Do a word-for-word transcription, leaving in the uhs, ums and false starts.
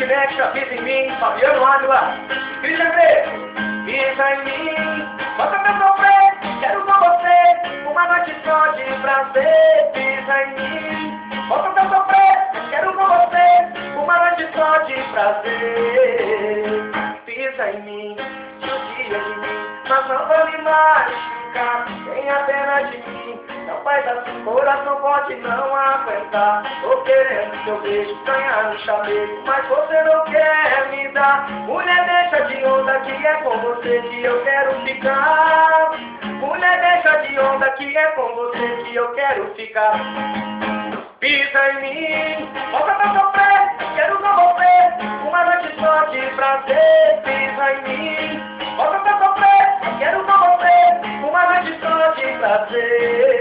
Connection, pisa em mim, Fabiano Ávila, Christian Grey, pisa em mim, bota pra sofrer, quero com você, uma noite só de prazer, pisa em mim, bota pra sofrer, quero com você, uma noite só de prazer, pisa em mim, judia de mim, mas não vou me machucar, tenha pena de mim, não faz assim, coração pode não aguentar, tô querendo seu beijo, ganhar no chamego, mas você não quer me dar, mulher deixa de onda que é com você que eu quero ficar, mulher deixa de onda que é com você que eu quero ficar, pisa em mim, volta pra sofrer, quero com você, uma noite só de prazer, pisa em mim, volta pra sofrer, quero com você, uma noite só de prazer.